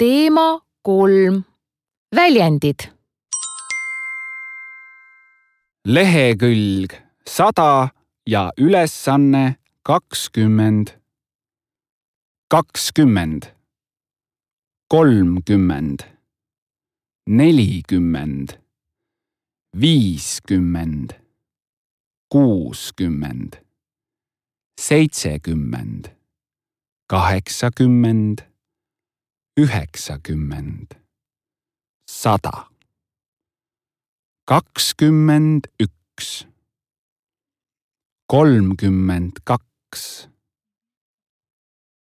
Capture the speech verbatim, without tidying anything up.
Teema kolm. Väljendid. Lehekülg sada ja ülesanne kakskümmend. kakskümmend. kolmkümmend. nelikümmend. viiskümmend. kuuskümmend. seitsekümmend. kaheksakümmend. üheksakümmend. sada. kakskümmend üks. kolmkümmend kaks.